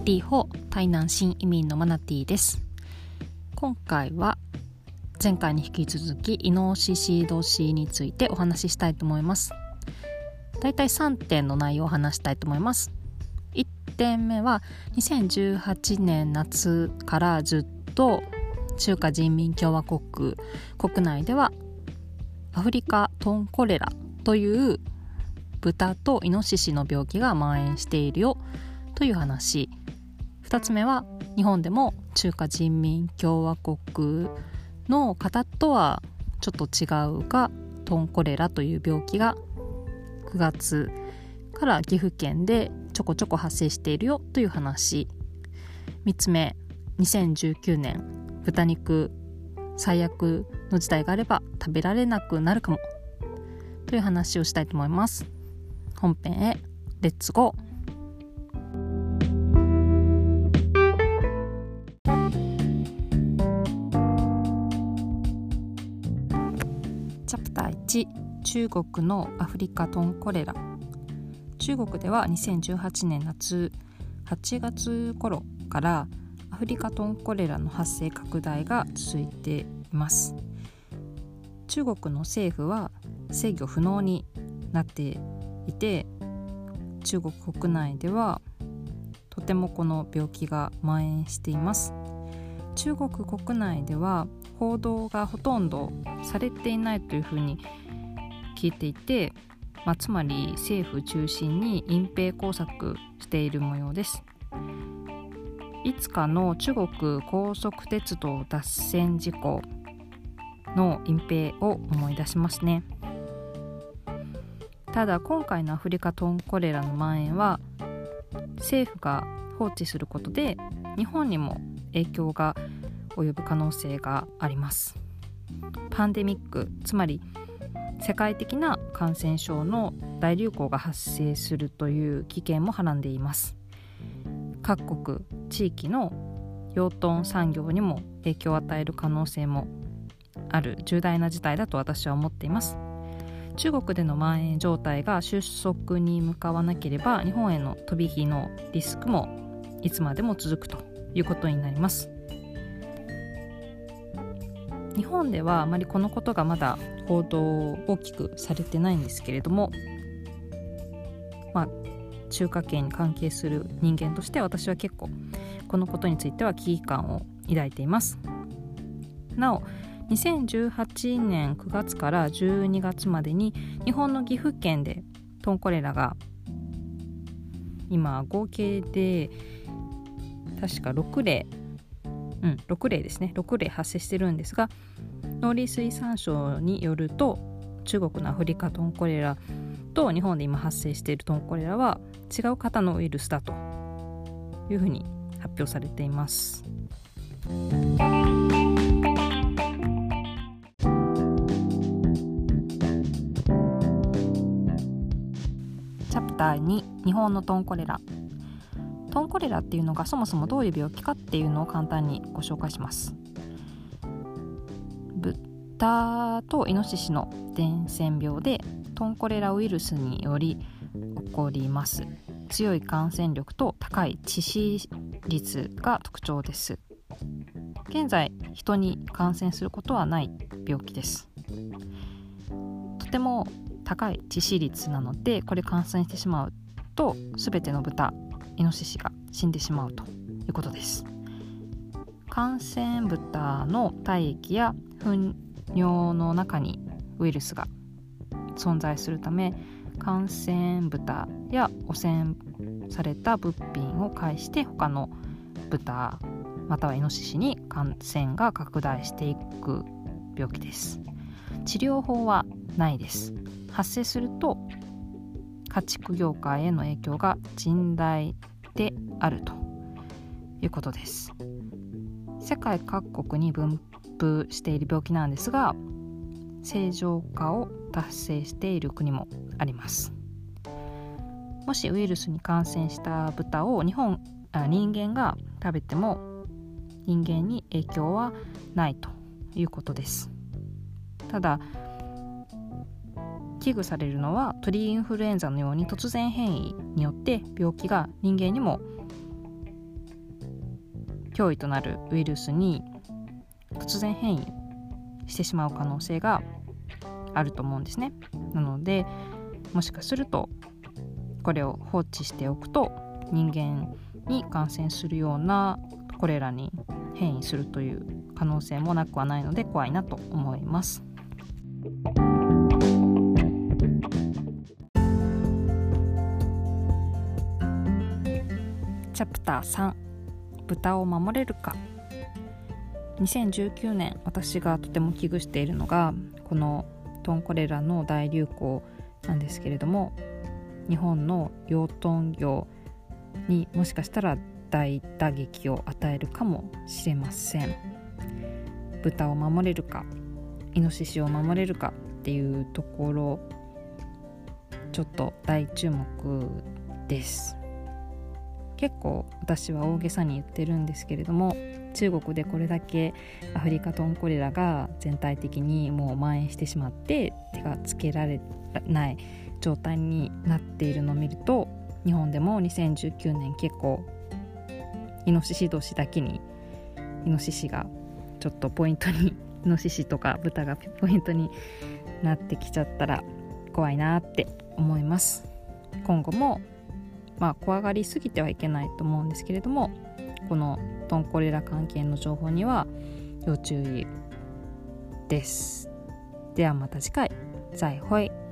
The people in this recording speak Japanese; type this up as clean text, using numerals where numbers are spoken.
リーホー台南新移民のマナティです。今回は前回に引き続きイノシシ年についてお話ししたいと思います。だいたい3点の内容を話したいと思います。1点目は2018年夏からずっと中華人民共和国国内ではアフリカトンコレラという豚とイノシシの病気が蔓延しているよという話。2つ目は日本でも中華人民共和国の方とはちょっと違うがトンコレラという病気が9月から岐阜県でちょこちょこ発生しているよという話。3つ目、2019年豚肉最悪の事態があれば食べられなくなるかもという話をしたいと思います。本編へレッツゴー。チャプター1、中国のアフリカトンコレラ。中国では2018年夏8月頃からアフリカトンコレラの発生拡大が続いています。中国の政府は制御不能になっていて、中国国内ではとてもこの病気が蔓延しています。中国国内では報道がほとんどされていないというふうに聞いていて、つまり政府中心に隠蔽工作している模様です。いつかの中国高速鉄道脱線事故の隠蔽を思い出しますね。ただ今回のアフリカトンコレラの蔓延は政府が放置することで日本にも影響が及ぶ可能性があります。パンデミック、つまり世界的な感染症の大流行が発生するという危険もはらんでいます。各国地域の養豚産業にも影響を与える可能性もある重大な事態だと私は思っています。中国での蔓延状態が収束に向かわなければ日本への飛び火のリスクもいつまでも続くということになります。日本ではあまりこのことがまだ報道大きくされてないんですけれども、中華圏に関係する人間として私は結構このことについては危機感を抱いています。なお2018年9月から12月までに日本の岐阜県でトンコレラが今合計で確か6例ですね、6例発生してるんですが、農林水産省によると中国のアフリカトンコレラと日本で今発生しているトンコレラは違う型のウイルスだというふうに発表されています。チャプター2、日本のトンコレラ。トンコレラっていうのがそもそもどういう病気かっていうのを簡単にご紹介します。豚とイノシシの伝染病でトンコレラウイルスにより起こります。強い感染力と高い致死率が特徴です。現在人に感染することはない病気です。とても高い致死率なので、これ感染してしまうと全ての豚イノシシが死んでしまうということです。感染豚の体液や糞尿の中にウイルスが存在するため、感染豚や汚染された物品を介して他の豚またはイノシシに感染が拡大していく病気です。治療法はないです。発生すると家畜業界への影響が甚大であるということです。世界各国に分布している病気なんですが、正常化を達成している国もあります。もしウイルスに感染した豚を人間が食べても人間に影響はないということです。ただ危惧されるのは鳥インフルエンザのように突然変異によって病気が人間にも脅威となるウイルスに突然変異してしまう可能性があると思うんですね。なのでもしかするとこれを放置しておくと人間に感染するようなこれらに変異するという可能性もなくはないので怖いなと思います。チャプター3、豚を守れるか。2019年私がとても危惧しているのがこのトンコレラの大流行なんですけれども、日本の養豚業にもしかしたら大打撃を与えるかもしれません。豚を守れるか、イノシシを守れるかっていうところ、ちょっと大注目です。結構私は大げさに言ってるんですけれども、中国でこれだけアフリカトンコレラが全体的にもう蔓延してしまって手がつけられない状態になっているのを見ると、日本でも2019年結構イノシシ年だけにイノシシがちょっとポイントにイノシシとか豚がポイントになってきちゃったら怖いなって思います。今後も怖がりすぎてはいけないと思うんですけれども、このトンコレラ関係の情報には要注意です。ではまた次回、再会。